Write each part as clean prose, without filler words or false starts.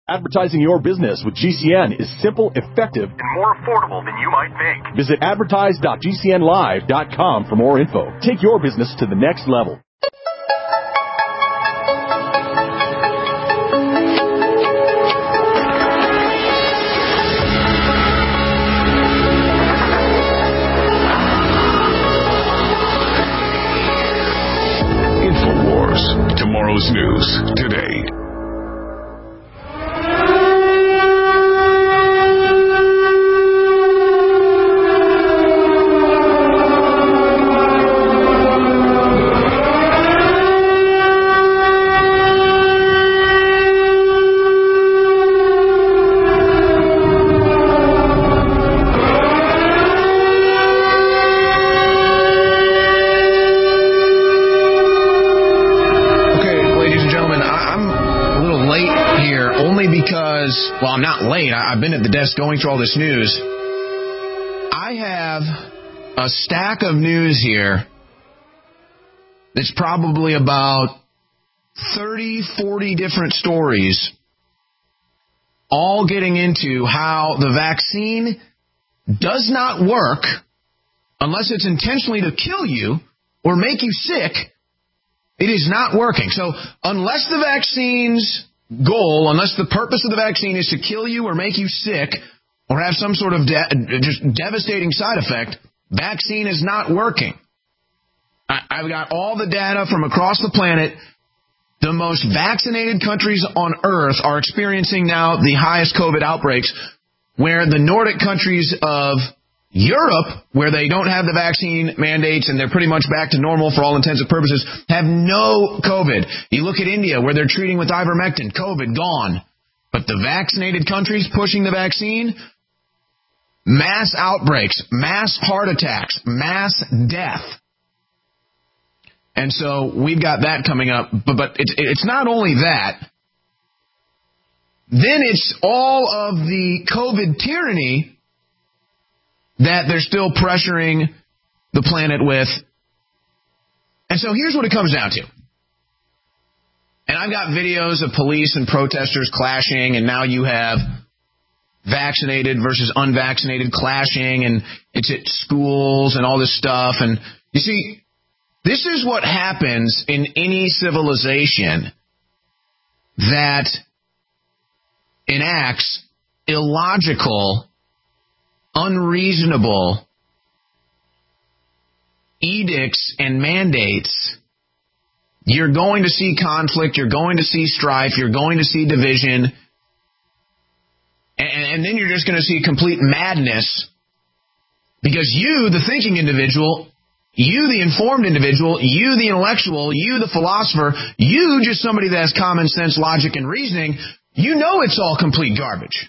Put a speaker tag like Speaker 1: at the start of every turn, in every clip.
Speaker 1: Advertising your business with GCN is simple, effective,
Speaker 2: and more affordable than you might think.
Speaker 1: Visit advertise.gcnlive.com for more info. Take your business to the next level.
Speaker 3: InfoWars. Tomorrow's news today.
Speaker 4: Well, I'm not late. I've been at the desk going through all this news. I have a stack of news here that's probably about 30, 40 different stories, all getting into how the vaccine does not work unless it's intentionally to kill you or make you sick. It is not working. So unless the vaccine's goal, unless the purpose of the vaccine is to kill you or make you sick or have some sort of just devastating side effect, vaccine is not working. I've got all the data from across the planet. The most vaccinated countries on earth are experiencing now the highest COVID outbreaks, where the Nordic countries of Europe, where they don't have the vaccine mandates and they're pretty much back to normal for all intents and purposes, have no COVID. You look at India, where they're treating with ivermectin, COVID gone. But the vaccinated countries pushing the vaccine, mass outbreaks, mass heart attacks, mass death. And so we've got that coming up. But it's not only that. Then it's all of the COVID tyranny that they're still pressuring the planet with. And so here's what it comes down to. And I've got videos of police and protesters clashing, and now you have vaccinated versus unvaccinated clashing, and it's at schools and all this stuff. And you see, this is what happens in any civilization that enacts illogical, unreasonable edicts and mandates. You're going to see conflict, you're going to see strife, you're going to see division, and then you're just going to see complete madness, because you, the thinking individual, you, the informed individual, you, the intellectual, you, the philosopher, you, just somebody that has common sense, logic, and reasoning, you know it's all complete garbage.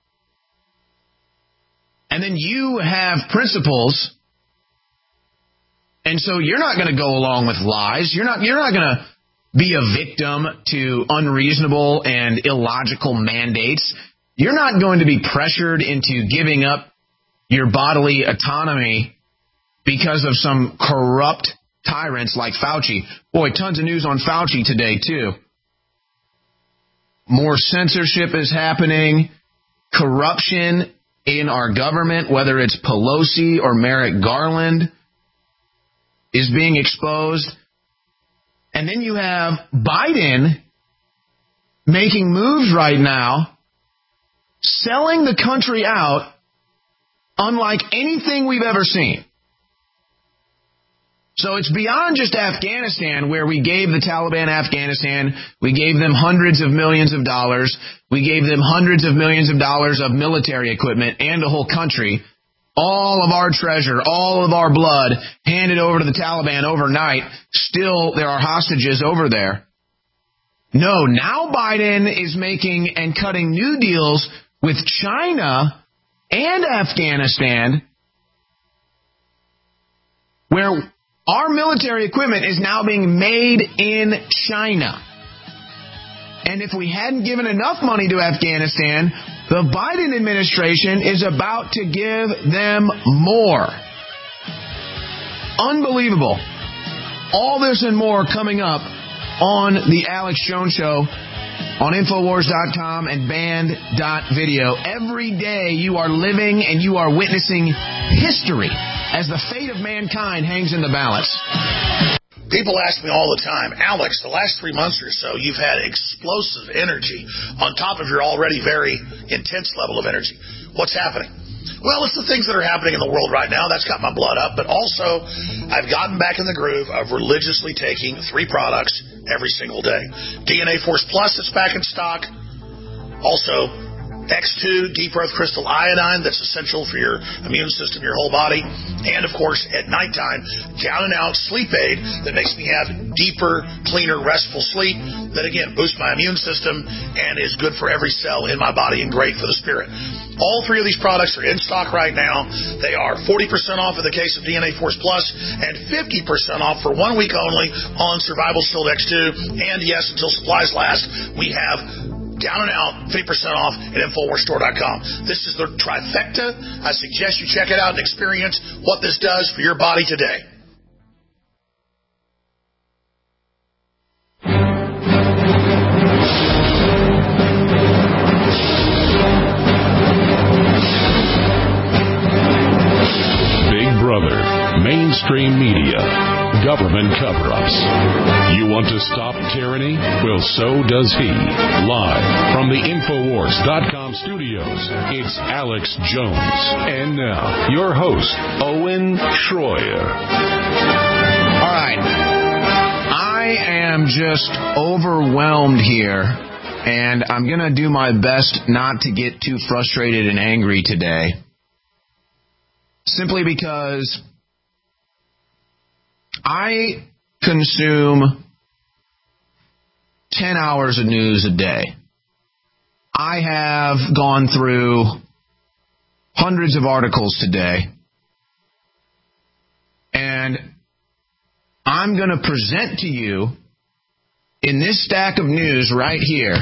Speaker 4: And then you have principles, and so you're not going to go along with lies. You're not going to be a victim to unreasonable and illogical mandates. You're not going to be pressured into giving up your bodily autonomy because of some corrupt tyrants like Fauci. Boy, tons of news on Fauci today, too. More censorship is happening. Corruption in our government, whether it's Pelosi or Merrick Garland, is being exposed. And then you have Biden making moves right now, selling the country out unlike anything we've ever seen. So it's beyond just Afghanistan, where we gave the Taliban Afghanistan, we gave them hundreds of millions of dollars, we gave them hundreds of millions of dollars of military equipment and a whole country, all of our treasure, all of our blood handed over to the Taliban overnight. Still, there are hostages over there. No, now Biden is making and cutting new deals with China and Afghanistan, where our military equipment is now being made in China. And if we hadn't given enough money to Afghanistan, the Biden administration is about to give them more. Unbelievable. All this and more coming up on the Alex Jones Show. on Infowars.com and Band.video. Every day you are living and you are witnessing history as the fate of mankind hangs in the balance.
Speaker 5: People ask me all the time, Alex, the last 3 months or so, you've had explosive energy on top of your already very intense level of energy. What's happening? Well, it's the things that are happening in the world right now. That's got my blood up. But also, I've gotten back in the groove of religiously taking 3 products every single day. DNA Force Plus is back in stock. Also, X2 Deep Earth Crystal Iodine, that's essential for your immune system, your whole body. And, of course, at nighttime, Down and Out Sleep Aid that makes me have deeper, cleaner, restful sleep that, again, boosts my immune system and is good for every cell in my body and great for the spirit. All 3 of these products are in stock right now. They are 40% off in the case of DNA Force Plus and 50% off for 1 week only on Survival Shield X2. And, yes, until supplies last, we have Down and Out, 50% off at InfoWarsStore.com. This is the trifecta. I suggest you check it out and experience what this does for your body today.
Speaker 3: Big Brother, mainstream media, government cover-ups. You want to stop tyranny? Well, so does he. Live from the Infowars.com studios, it's Alex Jones. And now, your host, Owen Schroyer.
Speaker 4: All right. I am just overwhelmed here, and I'm going to do my best not to get too frustrated and angry today. Simply because I consume 10 hours of news a day. I have gone through hundreds of articles today. And I'm going to present to you in this stack of news right here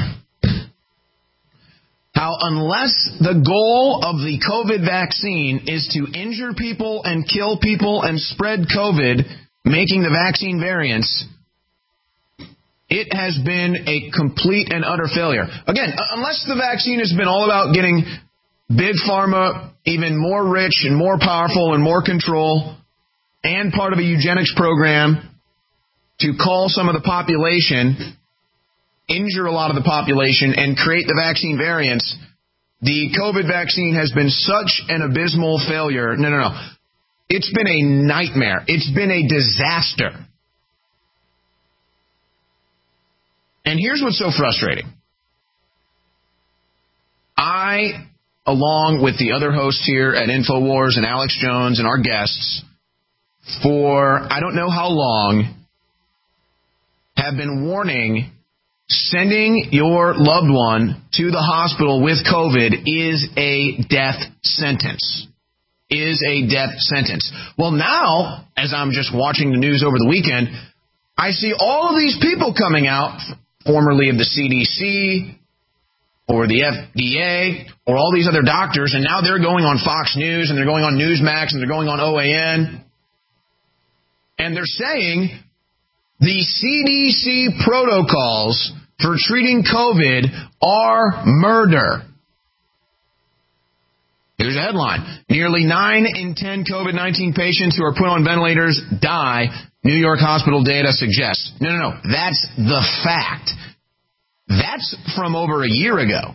Speaker 4: how unless the goal of the COVID vaccine is to injure people and kill people and spread COVID, making the vaccine variants, it has been a complete and utter failure. Again, unless the vaccine has been all about getting big pharma even more rich and more powerful and more control and part of a eugenics program to call some of the population, injure a lot of the population, and create the vaccine variants, the COVID vaccine has been such an abysmal failure. No. It's been a nightmare. It's been a disaster. And here's what's so frustrating. I, along with the other hosts here at InfoWars and Alex Jones and our guests, for I don't know how long, have been warning sending your loved one to the hospital with COVID is a death sentence. Is a death sentence. Well, now, as I'm just watching the news over the weekend, I see all of these people coming out, formerly of the CDC or the FDA or all these other doctors, and now they're going on Fox News and they're going on Newsmax and they're going on OAN, and they're saying the CDC protocols for treating COVID are murder. Here's a headline. Nearly 9 in 10 COVID-19 patients who are put on ventilators die, New York hospital data suggests. No. That's the fact. That's from over a year ago.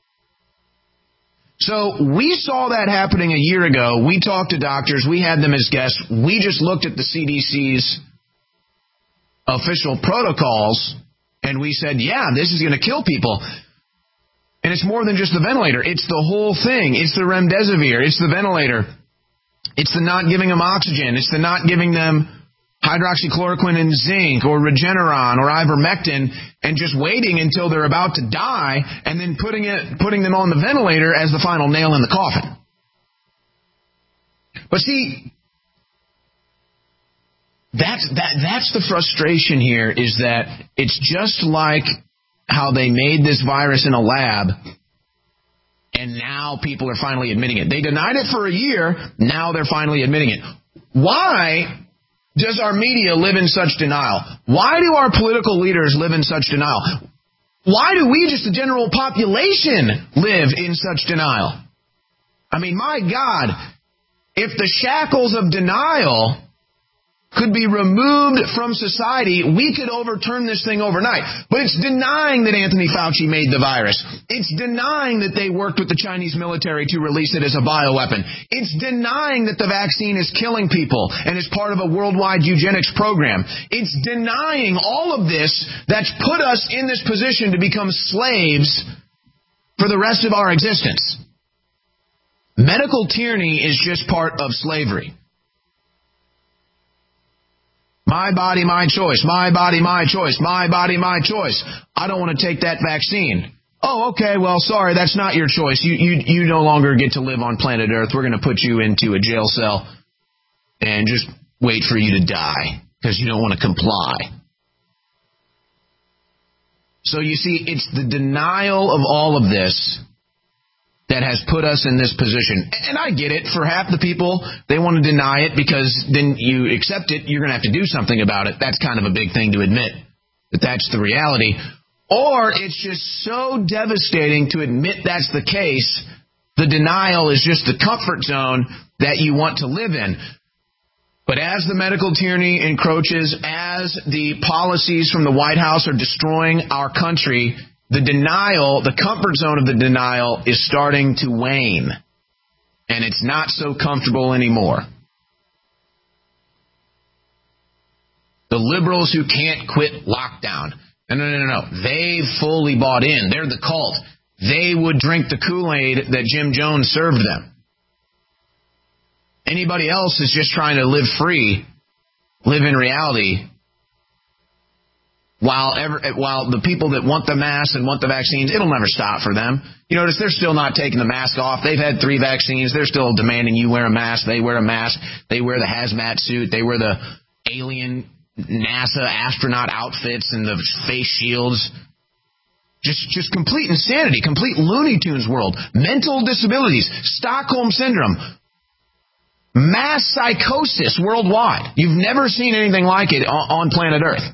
Speaker 4: So we saw that happening a year ago. We talked to doctors. We had them as guests. We just looked at the CDC's official protocols, and we said, yeah, this is going to kill people. And it's more than just the ventilator. It's the whole thing. It's the remdesivir. It's the ventilator. It's the not giving them oxygen. It's the not giving them hydroxychloroquine and zinc or Regeneron or ivermectin and just waiting until they're about to die and then putting them on the ventilator as the final nail in the coffin. But see, that's the frustration here, is that it's just like how they made this virus in a lab, and now people are finally admitting it. They denied it for a year, now they're finally admitting it. Why does our media live in such denial? Why do our political leaders live in such denial? Why do we, just the general population, live in such denial? I mean, my God, if the shackles of denial could be removed from society, we could overturn this thing overnight. But it's denying that Anthony Fauci made the virus. It's denying that they worked with the Chinese military to release it as a bioweapon. It's denying that the vaccine is killing people and is part of a worldwide eugenics program. It's denying all of this that's put us in this position to become slaves for the rest of our existence. Medical tyranny is just part of slavery. My body, my choice. My body, my choice. My body, my choice. I don't want to take that vaccine. Oh, okay, well, sorry, that's not your choice. You no longer get to live on planet Earth. We're going to put you into a jail cell and just wait for you to die because you don't want to comply. So you see, it's the denial of all of this that has put us in this position. And I get it. For half the people, they want to deny it because then you accept it, you're going to have to do something about it. That's kind of a big thing to admit, that that's the reality. Or it's just so devastating to admit that's the case, the denial is just the comfort zone that you want to live in. But as the medical tyranny encroaches, as the policies from the White House are destroying our country, the denial, the comfort zone of the denial is starting to wane. And it's not so comfortable anymore. The liberals who can't quit lockdown. No. They fully bought in. They're the cult. They would drink the Kool-Aid that Jim Jones served them. Anybody else is just trying to live free, live in reality, while the people that want the masks and want the vaccines, it'll never stop for them. You notice they're still not taking the mask off. They've had 3 vaccines. They're still demanding you wear a mask. They wear a mask. They wear the hazmat suit. They wear the alien NASA astronaut outfits and the face shields. Just complete insanity, complete Looney Tunes world. Mental disabilities, Stockholm Syndrome, mass psychosis worldwide. You've never seen anything like it on planet Earth.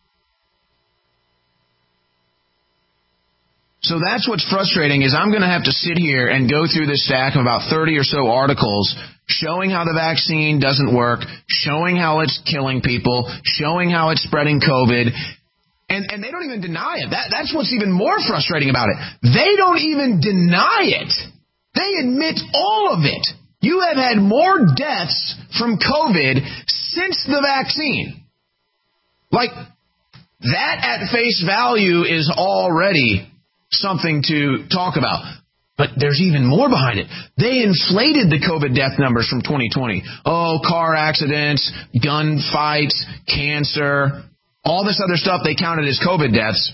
Speaker 4: So that's what's frustrating is I'm going to have to sit here and go through this stack of about 30 or so articles showing how the vaccine doesn't work, showing how it's killing people, showing how it's spreading COVID. And they don't even deny it. That's what's even more frustrating about it. They don't even deny it. They admit all of it. You have had more deaths from COVID since the vaccine. Like, that at face value is already something to talk about. But there's even more behind it. They inflated the COVID death numbers from 2020. Oh, car accidents, gun fights, cancer, all this other stuff they counted as COVID deaths.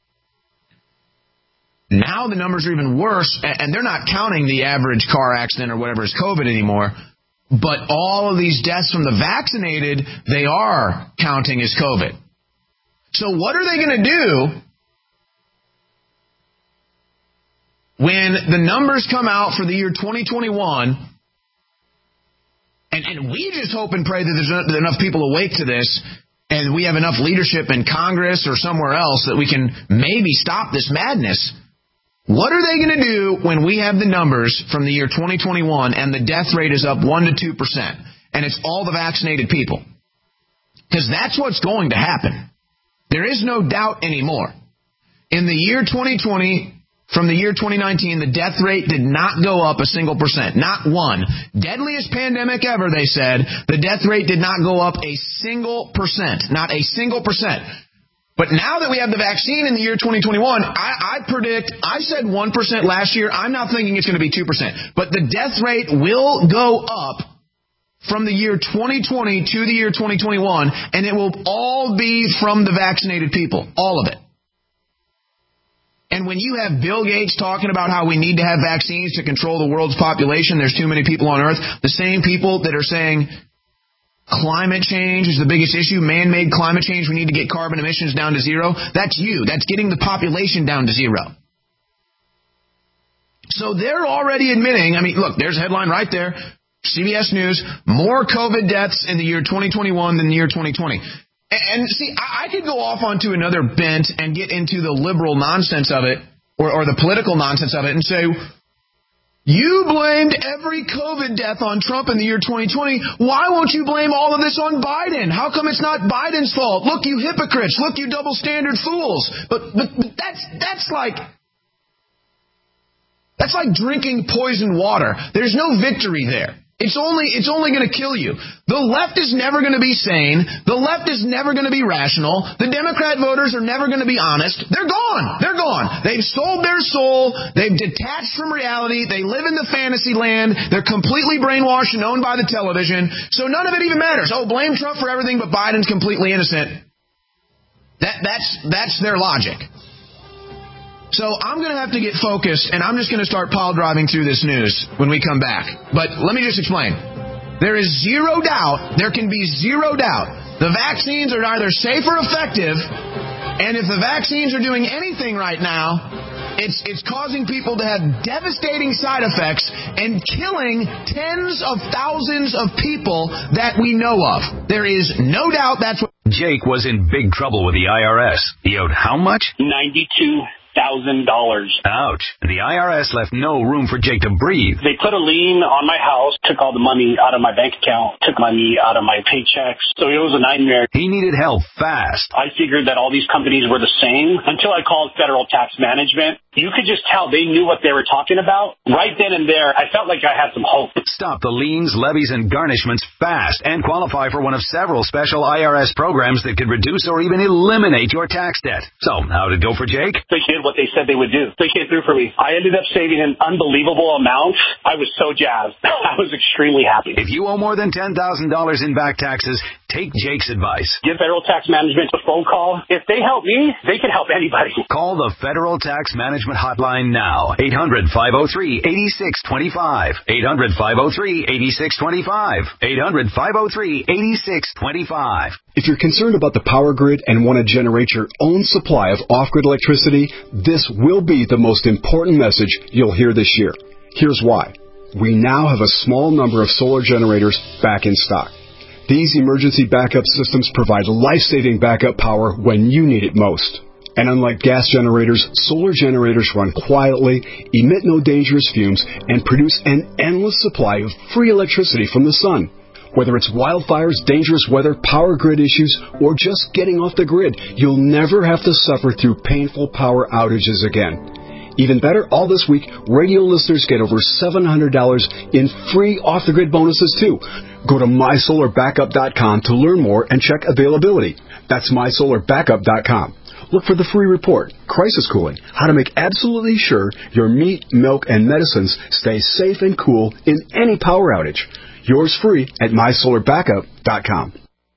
Speaker 4: Now the numbers are even worse, and they're not counting the average car accident or whatever as COVID anymore. But all of these deaths from the vaccinated, they are counting as COVID. So what are they going to do when the numbers come out for the year 2021, and we just hope and pray that there's enough people awake to this, and we have enough leadership in Congress or somewhere else that we can maybe stop this madness. What are they going to do when we have the numbers from the year 2021 and the death rate is up 1% to 2%, and it's all the vaccinated people? Because that's what's going to happen. There is no doubt anymore. In the year 2020, from the year 2019, the death rate did not go up a single percent, not one. Deadliest pandemic ever, they said. The death rate did not go up a single percent, not a single percent. But now that we have the vaccine in the year 2021, I predict, I said 1% last year. I'm now thinking it's going to be 2%. But the death rate will go up from the year 2020 to the year 2021, and it will all be from the vaccinated people, all of it. And when you have Bill Gates talking about how we need to have vaccines to control the world's population, there's too many people on Earth, the same people that are saying climate change is the biggest issue, man-made climate change, we need to get carbon emissions down to zero, that's you. That's getting the population down to zero. So they're already admitting, I mean, look, there's a headline right there, CBS News, more COVID deaths in the year 2021 than the year 2020. And see, I could go off onto another bent and get into the liberal nonsense of it, or the political nonsense of it, and say, you blamed every COVID death on Trump in the year 2020. Why won't you blame all of this on Biden? How come it's not Biden's fault? Look, you hypocrites. Look, you double standard fools. But that's like drinking poisoned water. There's no victory there. It's only going to kill you. The left is never going to be sane. The left is never going to be rational. The Democrat voters are never going to be honest. They're gone. They're gone. They've sold their soul. They've detached from reality. They live in the fantasy land. They're completely brainwashed and owned by the television. So none of it even matters. Oh, blame Trump for everything, but Biden's completely innocent. That's their logic. So I'm going to have to get focused, and I'm just going to start pile driving through this news when we come back. But let me just explain. There is zero doubt, there can be zero doubt, the vaccines are either safe or effective, and if the vaccines are doing anything right now, it's causing people to have devastating side effects and killing tens of thousands of people that we know of. There is no doubt that's what...
Speaker 2: Jake was in big trouble with the IRS. He owed how much?
Speaker 6: $92,000.
Speaker 2: Ouch. The IRS left no room for Jake to breathe.
Speaker 6: They put a lien on my house, took all the money out of my bank account, took money out of my paychecks. So it was a nightmare.
Speaker 2: He needed help fast.
Speaker 6: I figured that all these companies were the same until I called Federal Tax Management. You could just tell they knew what they were talking about. Right then and there, I felt like I had some hope.
Speaker 2: Stop the liens, levies, and garnishments fast and qualify for one of several special IRS programs that could reduce or even eliminate your tax debt. So, how'd it go for Jake?
Speaker 6: They did what they said they would do. They came through for me. I ended up saving an unbelievable amount. I was so jazzed. I was extremely happy.
Speaker 2: If you owe more than $10,000 in back taxes, take Jake's advice.
Speaker 6: Give Federal Tax Management a phone call. If they help me, they can help anybody.
Speaker 2: Call the Federal Tax Management Hotline now. 800-503-8625. 800-503-8625. 800-503-8625.
Speaker 1: If you're concerned about the power grid and want to generate your own supply of off-grid electricity, this will be the most important message you'll hear this year. Here's why. We now have a small number of solar generators back in stock. These emergency backup systems provide life-saving backup power when you need it most. And unlike gas generators, solar generators run quietly, emit no dangerous fumes, and produce an endless supply of free electricity from the sun. Whether it's wildfires, dangerous weather, power grid issues, or just getting off the grid, you'll never have to suffer through painful power outages again. Even better, all this week, radio listeners get over $700 in free off-the-grid bonuses, too. Go to mysolarbackup.com to learn more and check availability. That's mysolarbackup.com. Look for the free report, Crisis Cooling, how to make absolutely sure your meat, milk, and medicines stay safe and cool in any power outage. Yours free at mysolarbackup.com.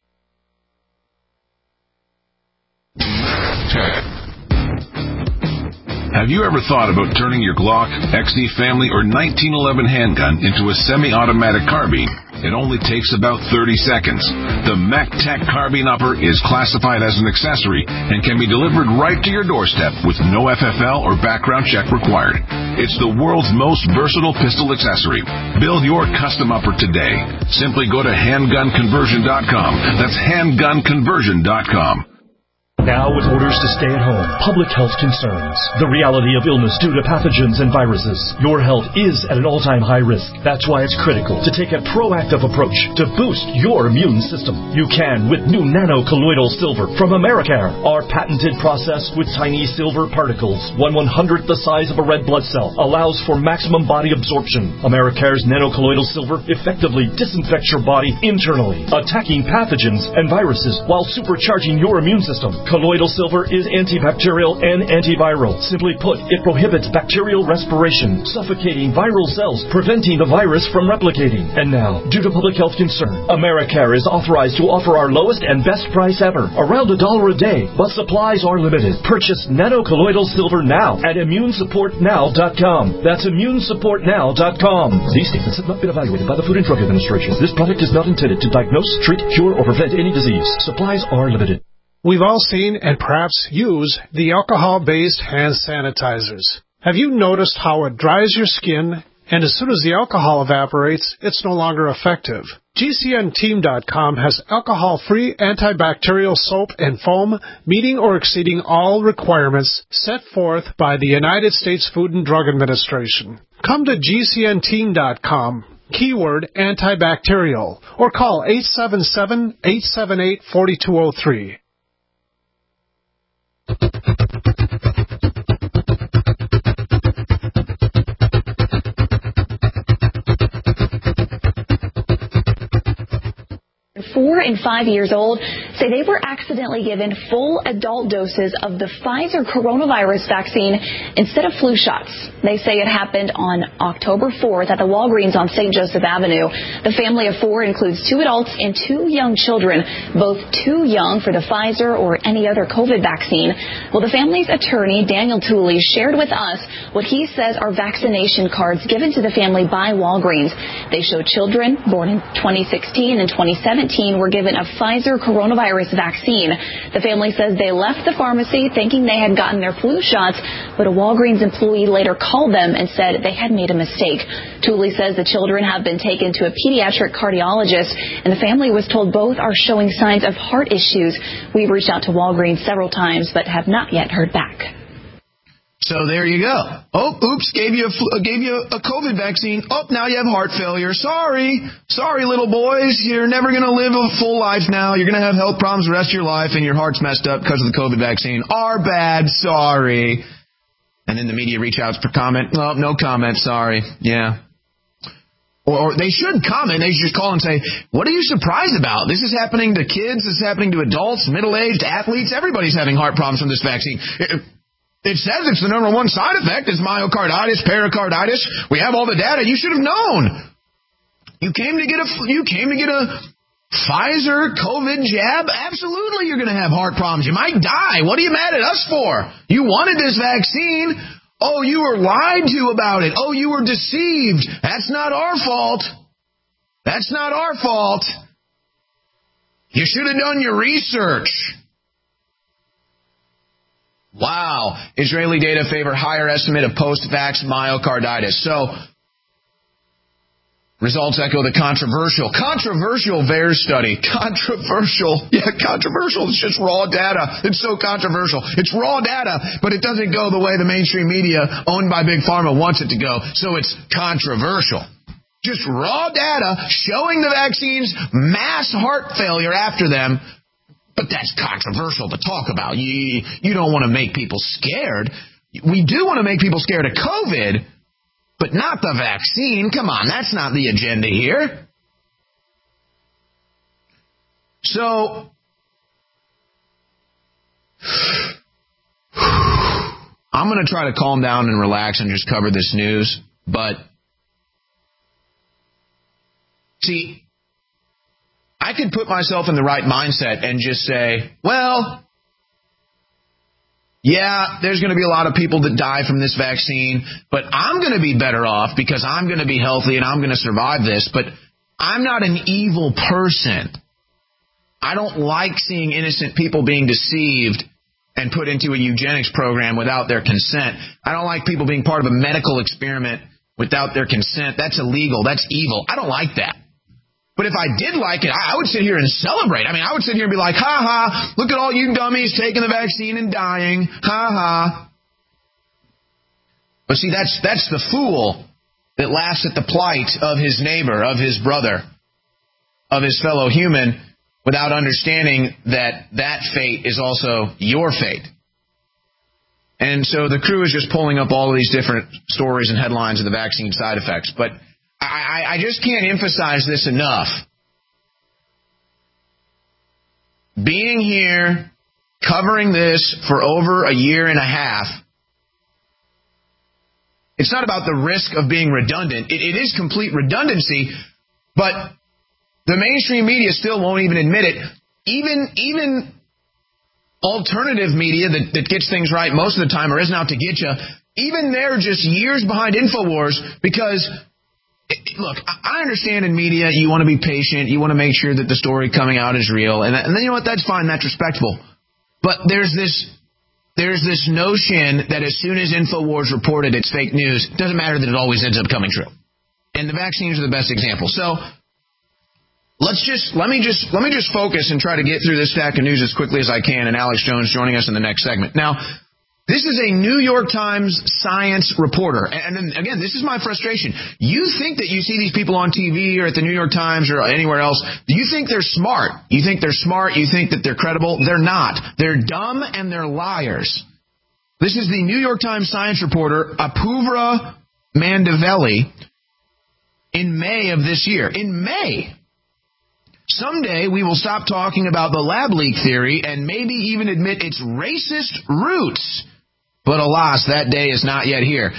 Speaker 3: Have you ever thought about turning your Glock, XD Family, or 1911 handgun into a semi-automatic carbine? It only takes about 30 seconds. The MacTac Carbine Upper is classified as an accessory and can be delivered right to your doorstep with no FFL or background check required. It's the world's most versatile pistol accessory. Build your custom upper today. Simply go to handgunconversion.com. That's handgunconversion.com.
Speaker 7: Now with orders to stay at home, public health concerns, the reality of illness due to pathogens and viruses, your health is at an all-time high risk. That's why it's critical to take a proactive approach to boost your immune system. You can with new nano-colloidal silver from Americare. Our patented process with tiny silver particles, 1/100th the size of a red blood cell, allows for maximum body absorption. Americare's nano-colloidal silver effectively disinfects your body internally, attacking pathogens and viruses while supercharging your immune system. Colloidal silver is antibacterial and antiviral. Simply put, it prohibits bacterial respiration, suffocating viral cells, preventing the virus from replicating. And now, due to public health concern, Americare is authorized to offer our lowest and best price ever, around $1 a day, but supplies are limited. Purchase nano-colloidal silver now at immunesupportnow.com. That's immunesupportnow.com. These statements have not been evaluated by the Food and Drug Administration. This product is not intended to diagnose, treat, cure, or prevent any disease. Supplies are limited.
Speaker 8: We've all seen and perhaps use the alcohol-based hand sanitizers. Have you noticed how it dries your skin and as soon as the alcohol evaporates, it's no longer effective. GCNteam.com has alcohol-free antibacterial soap and foam, meeting or exceeding all requirements set forth by the United States Food and Drug Administration. Come to GCNteam.com, keyword antibacterial, or call 877-878-4203.
Speaker 9: Four and 5 years old say they were accidentally given full adult doses of the Pfizer coronavirus vaccine instead of flu shots. They say it happened on October 4th at the Walgreens on St. Joseph Avenue. The family of four includes 2 adults and 2 young children, both too young for the Pfizer or any other COVID vaccine. Well, the family's attorney, Daniel Tooley, shared with us what he says are vaccination cards given to the family by Walgreens. They show children born in 2016 and 2017 were given a Pfizer coronavirus vaccine. The family says they left the pharmacy thinking they had gotten their flu shots, but a Walgreens employee later called them and said they had made a mistake. Tooley says the children have been taken to a pediatric cardiologist, and the family was told both are showing signs of heart issues. We've reached out to Walgreens several times, but have not yet heard back.
Speaker 4: So there you go. Oh, oops, gave you a COVID vaccine. Oh, now you have heart failure. Sorry, little boys. You're never going to live a full life now. You're going to have health problems the rest of your life, and your heart's messed up because of the COVID vaccine. Our bad. Sorry. And then the media reach out for comment. Well, no comment. Sorry. Yeah. Or they should comment. They should just call and say, what are you surprised about? This is happening to kids. This is happening to adults, middle-aged, athletes. Everybody's having heart problems from this vaccine. It says it's the number one side effect is myocarditis, pericarditis. We have all the data. You should have known. You came to get a Pfizer COVID jab. Absolutely, you're going to have heart problems. You might die. What are you mad at us for? You wanted this vaccine. Oh, you were lied to about it. Oh, you were deceived. That's not our fault. That's not our fault. You should have done your research. Wow. Israeli data favor higher estimate of post-vax myocarditis. So, results echo the controversial VAERS study. Controversial. Yeah, controversial. It's just raw data. It's so controversial. It's raw data, but it doesn't go the way the mainstream media owned by Big Pharma wants it to go. So it's controversial. Just raw data showing the vaccines mass heart failure after them. But that's controversial to talk about. You don't want to make people scared. We do want to make people scared of COVID, but not the vaccine. Come on, that's not the agenda here. So, I'm going to try to calm down and relax and just cover this news. But, see, I could put myself in the right mindset and just say, well, yeah, there's going to be a lot of people that die from this vaccine, but I'm going to be better off because I'm going to be healthy and I'm going to survive this. But I'm not an evil person. I don't like seeing innocent people being deceived and put into a eugenics program without their consent. I don't like people being part of a medical experiment without their consent. That's illegal. That's evil. I don't like that. But if I did like it, I would sit here and celebrate. I mean, I would sit here and be like, ha ha, look at all you dummies taking the vaccine and dying. Ha ha. But see, that's the fool that laughs at the plight of his neighbor, of his brother, of his fellow human, without understanding that that fate is also your fate. And so the crew is just pulling up all of these different stories and headlines of the vaccine side effects. But I just can't emphasize this enough. Being here, covering this for over a year and a half, it's not about the risk of being redundant. It is complete redundancy, but the mainstream media still won't even admit it. Even alternative media that gets things right most of the time or isn't out to get you, even they're just years behind InfoWars because... Look, I understand in media you want to be patient. You want to make sure that the story coming out is real. And then, you know what, that's fine. That's respectable. But there's this there's this notion that as soon as InfoWars reported it's fake news, it doesn't matter that it always ends up coming true. And the vaccines are the best example. So let me just focus and try to get through this stack of news as quickly as I can. And Alex Jones joining us in the next segment. Now, this is a New York Times science reporter. And then, again, this is my frustration. You think that you see these people on TV or at the New York Times or anywhere else. You think they're smart. You think they're smart. You think that they're credible. They're not. They're dumb and they're liars. This is the New York Times science reporter, Apoorva Mandavelli, in May of this year. In May. Someday we will stop talking about the lab leak theory and maybe even admit its racist roots. But alas, that day is not yet here.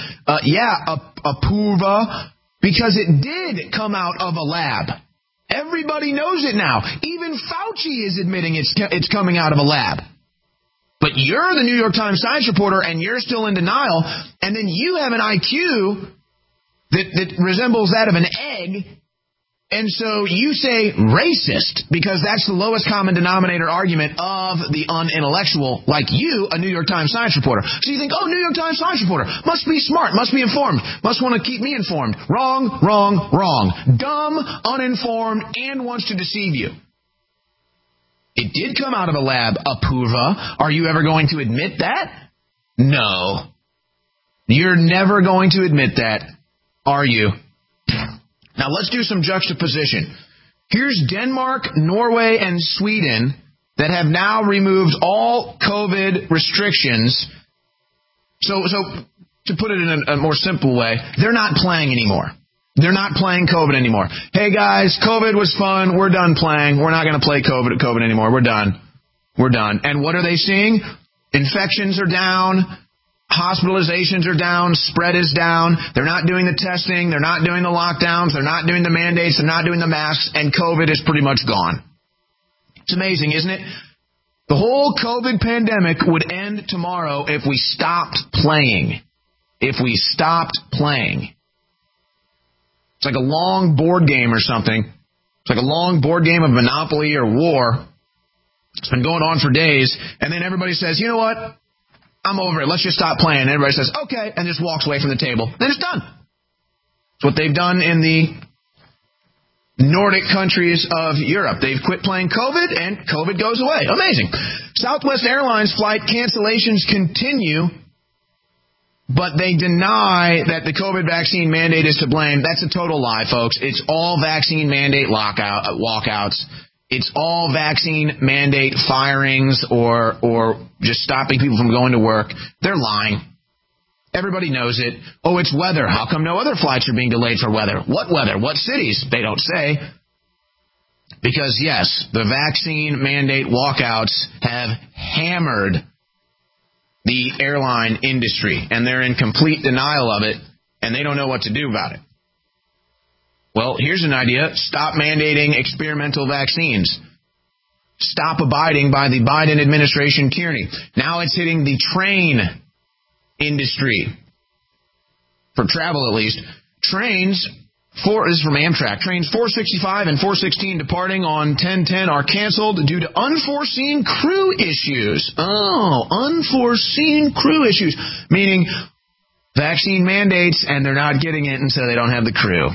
Speaker 4: Apoorva, because it did come out of a lab. Everybody knows it now. Even Fauci is admitting it's coming out of a lab. But you're the New York Times science reporter and you're still in denial. And then you have an IQ that resembles that of an egg. And so you say racist because that's the lowest common denominator argument of the unintellectual, like you, a New York Times science reporter. So you think, oh, New York Times science reporter must be smart, must be informed, must want to keep me informed. Wrong, wrong, wrong. Dumb, uninformed, and wants to deceive you. It did come out of a lab, Apoorva. Are you ever going to admit that? No. You're never going to admit that, are you? Now, let's do some juxtaposition. Here's Denmark, Norway, and Sweden that have now removed all COVID restrictions. So to put it in a more simple way, they're not playing anymore. They're not playing COVID anymore. Hey, guys, COVID was fun. We're done playing. We're not going to play COVID anymore. We're done. We're done. And what are they seeing? Infections are down. Hospitalizations are down, spread is down, they're not doing the testing, they're not doing the lockdowns, they're not doing the mandates, they're not doing the masks, and COVID is pretty much gone. It's amazing, isn't it? The whole COVID pandemic would end tomorrow if we stopped playing. If we stopped playing. It's like a long board game or something. It's like a long board game of Monopoly or War. It's been going on for days, and then everybody says, you know what? I'm over it. Let's just stop playing. And everybody says, okay, and just walks away from the table. Then it's done. It's what they've done in the Nordic countries of Europe. They've quit playing COVID, and COVID goes away. Amazing. Southwest Airlines flight cancellations continue, but they deny that the COVID vaccine mandate is to blame. That's a total lie, folks. It's all vaccine mandate walkouts. It's all vaccine mandate firings or just stopping people from going to work. They're lying. Everybody knows it. Oh, it's weather. How come no other flights are being delayed for weather? What weather? What cities? They don't say. Because, yes, the vaccine mandate walkouts have hammered the airline industry, and they're in complete denial of it, and they don't know what to do about it. Well, here's an idea. Stop mandating experimental vaccines. Stop abiding by the Biden administration tyranny. Now it's hitting the train industry. For travel, at least. This is from Amtrak. Trains 465 and 416 departing on 10/10 are canceled due to unforeseen crew issues. Oh, unforeseen crew issues. Meaning vaccine mandates, and they're not getting it, and so they don't have the crew.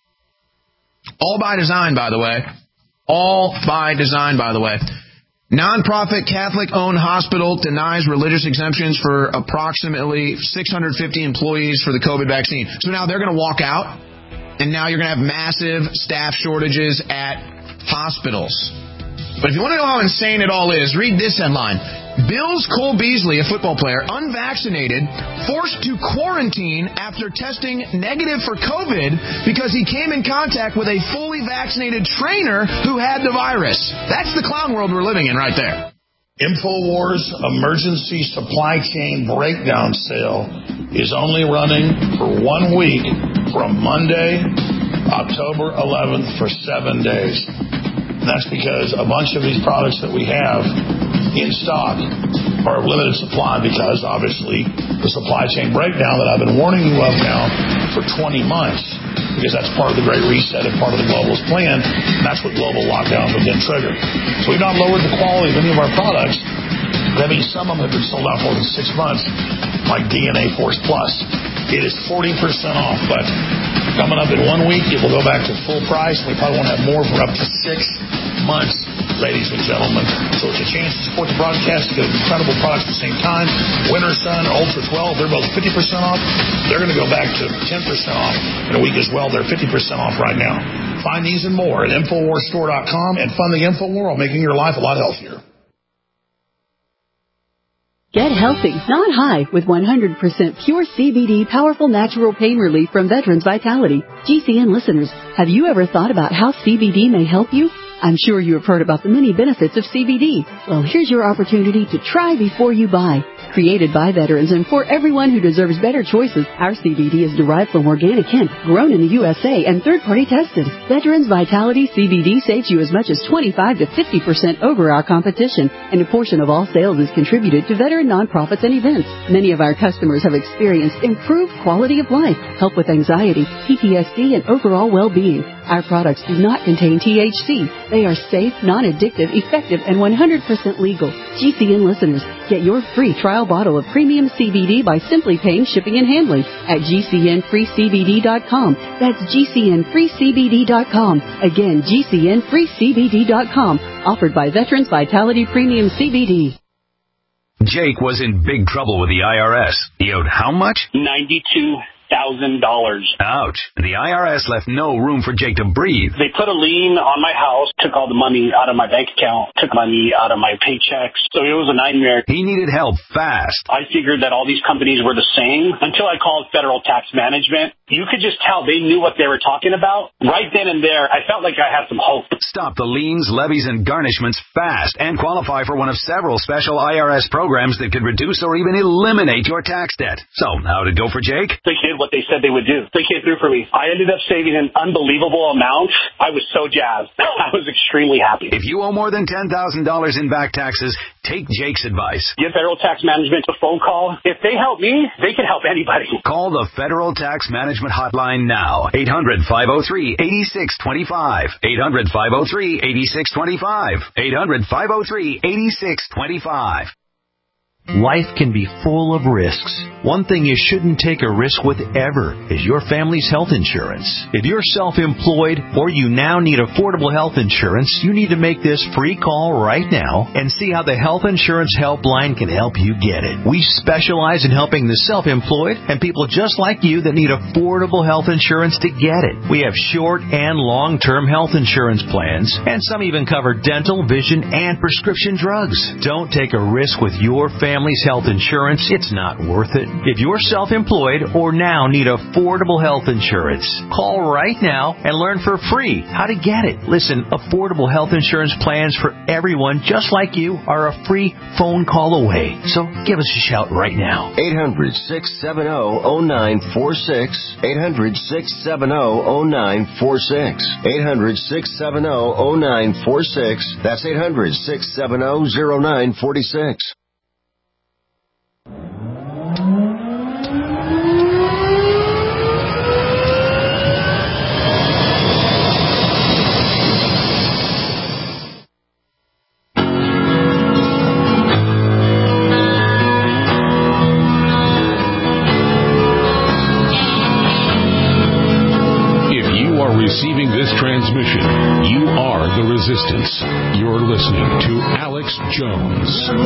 Speaker 4: All by design, by the way. All by design, by the way. Nonprofit Catholic-owned hospital denies religious exemptions for approximately 650 employees for the COVID vaccine. So now they're going to walk out, and now you're going to have massive staff shortages at hospitals. But if you want to know how insane it all is, read this headline. Bills Cole Beasley, a football player, unvaccinated, forced to quarantine after testing negative for COVID because he came in contact with a fully vaccinated trainer who had the virus. That's the clown world we're living in right there.
Speaker 5: InfoWars Emergency Supply Chain Breakdown Sale is only running for 1 week from Monday, October 11th for 7 days. And that's because a bunch of these products that we have in stock are of limited supply because, obviously, the supply chain breakdown that I've been warning you of now for 20 months, because that's part of the Great Reset and part of the globalist plan, and that's what global lockdowns have been triggered. So we've not lowered the quality of any of our products That means some of them have been sold out more than 6 months, like DNA Force Plus. It is 40% off, but coming up in 1 week, it will go back to full price. We probably won't have more for up to 6 months, ladies and gentlemen. So it's a chance to support the broadcast, to get incredible products at the same time. Winter Sun, Ultra 12, they're both 50% off. They're going to go back to 10% off in a week as well. They're 50% off right now. Find these and more at InfoWarsStore.com and fund the InfoWar, making your life a lot healthier.
Speaker 10: Get healthy, not high, with 100% pure CBD powerful natural pain relief from Veterans Vitality. GCN listeners, have you ever thought about how CBD may help you? I'm sure you have heard about the many benefits of CBD. Well, here's your opportunity to try before you buy. Created by veterans and for everyone who deserves better choices, our CBD is derived from organic hemp, grown in the USA, and third-party tested. Veterans Vitality CBD saves you as much as 25 to 50% over our competition, and a portion of all sales is contributed to veteran nonprofits and events. Many of our customers have experienced improved quality of life, help with anxiety, PTSD, and overall well-being. Our products do not contain THC. They are safe, non-addictive, effective, and 100% legal. GCN listeners, get your free trial bottle of premium CBD by simply paying shipping and handling at GCNFreeCBD.com. That's GCNFreeCBD.com. Again, GCNFreeCBD.com. Offered by Veterans Vitality Premium CBD.
Speaker 2: Jake was in big trouble with the IRS. He owed how much?
Speaker 6: $92,000.
Speaker 2: Ouch. The IRS left no room for Jake to breathe.
Speaker 6: They put a lien on my house, took all the money out of my bank account, took money out of my paychecks. So it was a nightmare.
Speaker 2: He needed help fast.
Speaker 6: I figured that all these companies were the same until I called Federal Tax Management. You could just tell they knew what they were talking about. Right then and there, I felt like I had some hope.
Speaker 2: Stop the liens, levies, and garnishments fast and qualify for one of several special IRS programs that could reduce or even eliminate your tax debt. So, how'd it go for Jake?
Speaker 6: They did what they said they would do. They came through for me. I ended up saving an unbelievable amount. I was so jazzed. I was extremely happy.
Speaker 2: If you owe more than $10,000 in back taxes, take Jake's advice.
Speaker 6: Give Federal Tax Management a phone call. If they help me, they can help anybody.
Speaker 2: Call the Federal Tax Management Hotline now. 800-503-8625. 800-503-8625. 800-503-8625.
Speaker 11: Life can be full of risks. One thing you shouldn't take a risk with ever is your family's health insurance. If you're self-employed or you now need affordable health insurance, you need to make this free call right now and see how the Health Insurance Helpline can help you get it. We specialize in helping the self-employed and people just like you that need affordable health insurance to get it. We have short and long-term health insurance plans, and some even cover dental, vision, and prescription drugs. Don't take a risk with your family's health insurance. It's not worth it. If you're self-employed or now need affordable health insurance, call right now and learn for free how to get it. Listen, affordable health insurance plans for everyone just like you are a free phone call away. So give us a shout right now.
Speaker 12: 800-670-0946. 800-670-0946. 800-670-0946. That's 800-670-0946.
Speaker 3: Receiving this transmission, you are the resistance. You're listening to Alex Jones.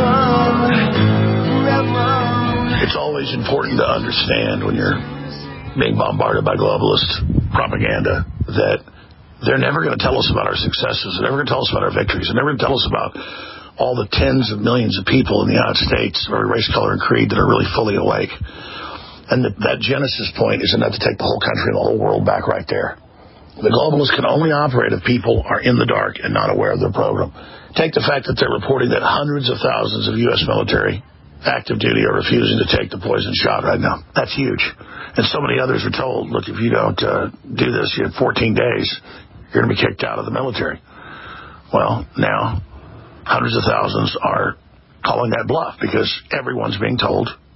Speaker 5: It's always important to understand when you're being bombarded by globalist propaganda that they're never going to tell us about our successes. They're never going to tell us about our victories. They're never going to tell us about all the tens of millions of people in the United States, or race, color, and creed, that are really fully awake. And that Genesis point is enough to take the whole country and the whole world back right there. The globalists can only operate if people are in the dark and not aware of their program. Take the fact that they're reporting that hundreds of thousands of U.S. military active duty are refusing to take the poison shot right now. That's huge. And so many others are told, look, if you don't do this, you have 14 days, you're going to be kicked out of the military. Well, now hundreds of thousands are calling that bluff because everyone's being told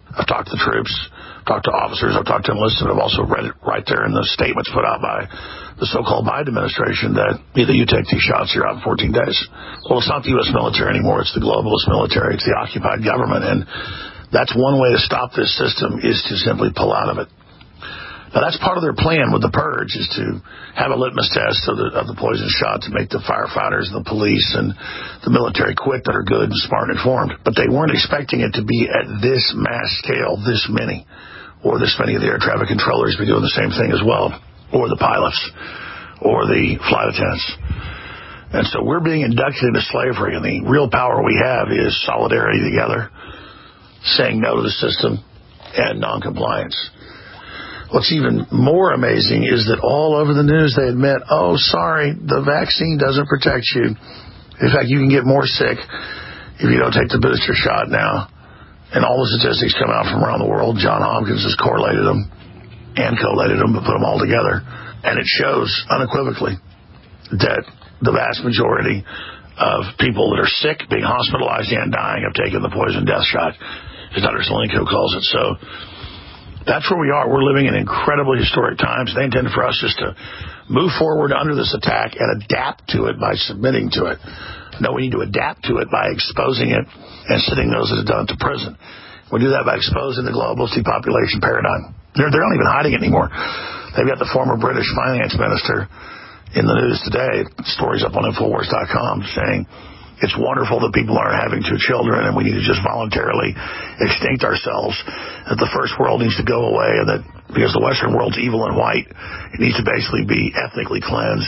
Speaker 5: I've talked to the troops, talked to officers, I've talked to enlisted. I've also read it right there in the statements put out by the so-called Biden administration that either you take these shots, you're out in 14 days. Well, it's not the U.S. military anymore. It's the globalist military. It's the occupied government. And that's one way to stop this system is to simply pull out of it. Now, that's part of their plan with the purge, is to have a litmus test of the poison shot to make the firefighters and the police and the military quit that are good and smart and informed. But they weren't expecting it to be at this mass scale, this many, or this many of the air traffic controllers be doing the same thing as well, or the pilots, or the flight attendants. And so we're being inducted into slavery, and the real power we have is solidarity together, saying no to the system, and noncompliance. What's even more amazing is that all over the news they admit, oh, sorry, the vaccine doesn't protect you. In fact, you can get more sick if you don't take the booster shot now. And all the statistics come out from around the world. John Hopkins has correlated them and collated them, but put them all together. And it shows unequivocally that the vast majority of people that are sick, being hospitalized and dying, have taken the poison death shot, as Dr. Zelenko calls it. So that's where we are. We're living in incredibly historic times. They intended for us just to move forward under this attack and adapt to it by submitting to it. No, we need to adapt to it by exposing it and sending those that have done it to prison. We do that by exposing the globalist depopulation paradigm. They're not even hiding it anymore. They've got the former British finance minister in the news today, stories up on Infowars.com, saying it's wonderful that people aren't having 2 children and we need to just voluntarily extinct ourselves, that the first world needs to go away, and that because the Western world's evil and white, it needs to basically be ethnically cleansed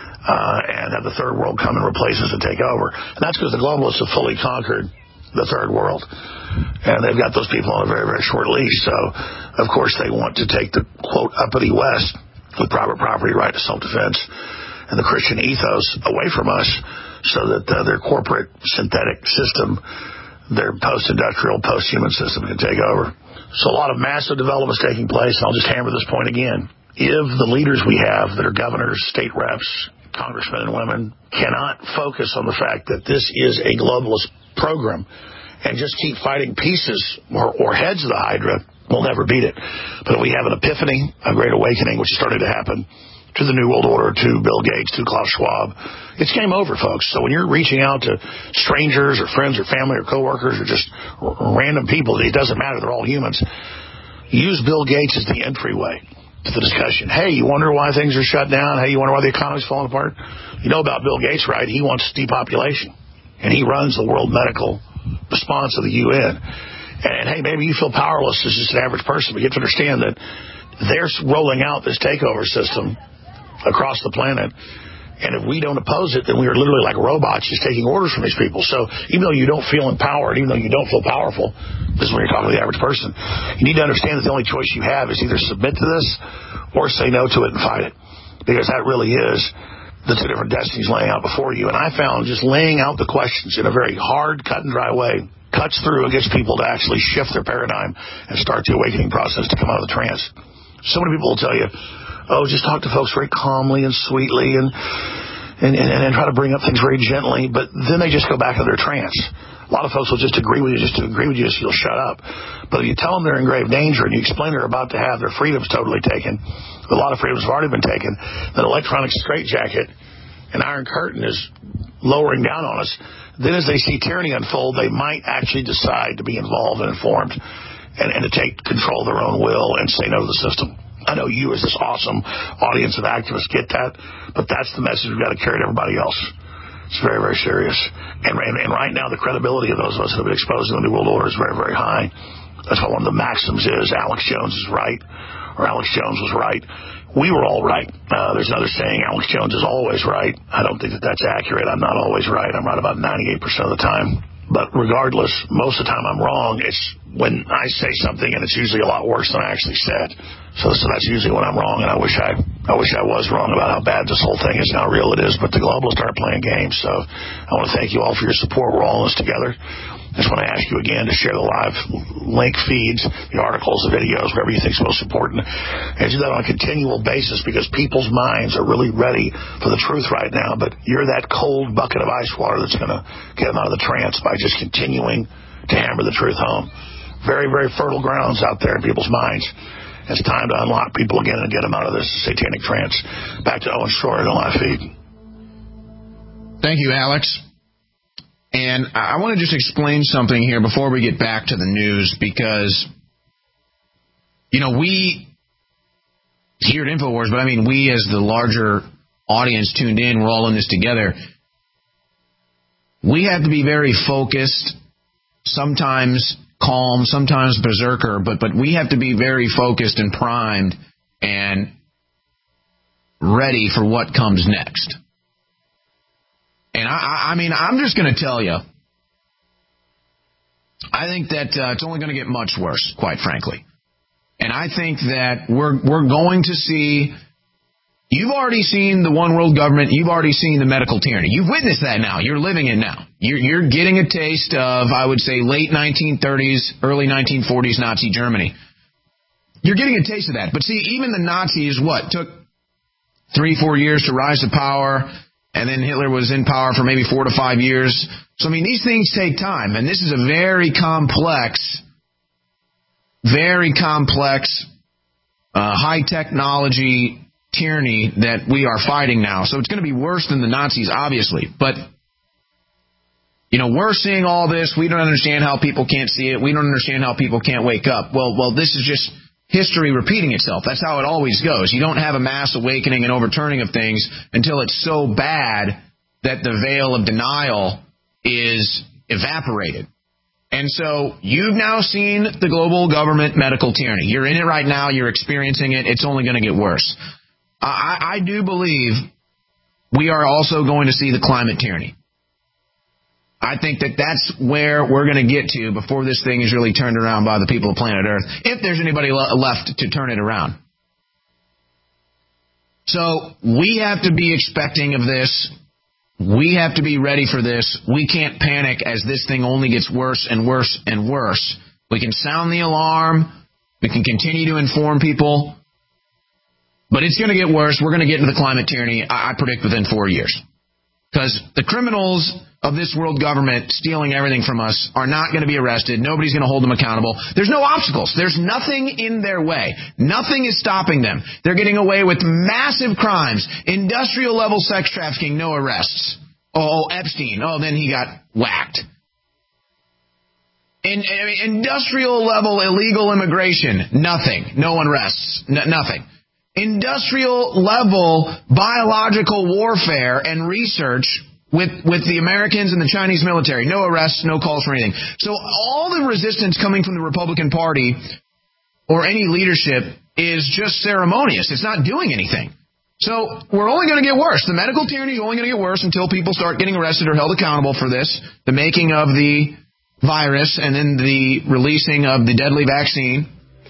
Speaker 5: and have the third world come and replace us and take over. And that's because the globalists have fully conquered the third world. And they've got those people on a very, very short leash. So, of course, they want to take the, quote, uppity West with private property right to self-defense and the Christian ethos away from us, so that their corporate synthetic system, their post-industrial, post-human system can take over. So a lot of massive developments taking place. I'll just hammer this point again. If the leaders we have that are governors, state reps, congressmen and women cannot focus on the fact that this is a globalist program and just keep fighting pieces or heads of the Hydra, we'll never beat it. But if we have an epiphany, a great awakening, which is starting to happen, to the New World Order, to Bill Gates, to Klaus Schwab, it's game over, folks. So when you're reaching out to strangers or friends or family or coworkers or just random people, it doesn't matter, they're all humans, use Bill Gates as the entryway to the discussion. Hey, you wonder why things are shut down? Hey, you wonder why the economy's falling apart? You know about Bill Gates, right? He wants depopulation, and he runs the World Medical Response of the UN. And hey, maybe you feel powerless as just an average person, but you have to understand that they're rolling out this takeover system across the planet, and if we don't oppose it, then we are literally like robots just taking orders from these people. So even though you don't feel empowered, even though you don't feel powerful, this is when you're talking to the average person, you need to understand that the only choice you have is either submit to this or say no to it and fight it, because that really is the 2 different destinies laying out before you. And I found just laying out the questions in a very hard, cut and dry way cuts through and gets people to actually shift their paradigm and start the awakening process to come out of the trance. So many people will tell you, oh, just talk to folks very calmly and sweetly and try to bring up things very gently, but then they just go back into their trance. A lot of folks will just agree with you, just you'll shut up. But if you tell them they're in grave danger and you explain they're about to have their freedoms totally taken, a lot of freedoms have already been taken, that electronic straitjacket, an iron curtain is lowering down on us, then as they see tyranny unfold, they might actually decide to be involved and informed and to take control of their own will and say no to the system. I know you as this awesome audience of activists get that, but that's the message we've got to carry to everybody else. It's very, very serious. And right now, the credibility of those of us that have been exposed to the New World Order is very, very high. That's why one of the maxims is Alex Jones is right, or Alex Jones was right. We were all right. There's another saying, Alex Jones is always right. I don't think that that's accurate. I'm not always right. I'm right about 98% of the time. But regardless, most of the time I'm wrong. It's when I say something, and it's usually a lot worse than I actually said. So that's usually when I'm wrong, and I wish I was wrong about how bad this whole thing is and how real it is. But the globalists aren't playing games. So I want to thank you all for your support. We're all in this together. I just want to ask you again to share the live link feeds, the articles, the videos, whatever you think is most important. And do that on a continual basis, because people's minds are really ready for the truth right now. But you're that cold bucket of ice water that's going to get them out of the trance by just continuing to hammer the truth home. very, very fertile grounds out there in people's minds. It's time to unlock people again and get them out of this satanic trance. Back to Owen Shroyer on Live Feed.
Speaker 4: Thank you, Alex. And I want to just explain something here before we get back to the news, because, we here at InfoWars, but we as the larger audience tuned in, we're all in this together. We have to be very focused, sometimes calm, sometimes berserker, but we have to be very focused and primed and ready for what comes next. And I'm just going to tell you, I think that it's only going to get much worse, quite frankly. And I think that we're going to see, you've already seen the one world government, you've already seen the medical tyranny. You've witnessed that now. You're living it now. You're getting a taste of, I would say, late 1930s, early 1940s Nazi Germany. You're getting a taste of that. But see, even the Nazis, took 3-4 years to rise to power, and then Hitler was in power for maybe 4 to 5 years. So, these things take time, and this is a very complex, high technology tyranny that we are fighting now. So it's going to be worse than the Nazis, obviously. But, we're seeing all this. We don't understand how people can't see it. We don't understand how people can't wake up. Well, this is just history repeating itself. That's how it always goes. You don't have a mass awakening and overturning of things until it's so bad that the veil of denial is evaporated. And so you've now seen the global government medical tyranny. You're in it right now. You're experiencing it. It's only going to get worse. I do believe we are also going to see the climate tyranny. I think that that's where we're going to get to before this thing is really turned around by the people of planet Earth, if there's anybody left to turn it around. So we have to be expecting of this. We have to be ready for this. We can't panic as this thing only gets worse and worse and worse. We can sound the alarm. We can continue to inform people. But it's going to get worse. We're going to get into the climate tyranny, I predict, within 4 years. Because the criminals of this world government stealing everything from us are not going to be arrested. Nobody's going to hold them accountable. There's no obstacles. There's nothing in their way. Nothing is stopping them. They're getting away with massive crimes. Industrial level sex trafficking, no arrests. Oh, Epstein. Oh, then he got whacked. Industrial level illegal immigration, nothing. No arrests. Nothing. Industrial level biological warfare and research with the Americans and the Chinese military. No arrests, no calls for anything. So all the resistance coming from the Republican Party or any leadership is just ceremonious. It's not doing anything. So we're only going to get worse. The medical tyranny is only going to get worse until people start getting arrested or held accountable for this, the making of the virus and then the releasing of the deadly vaccine.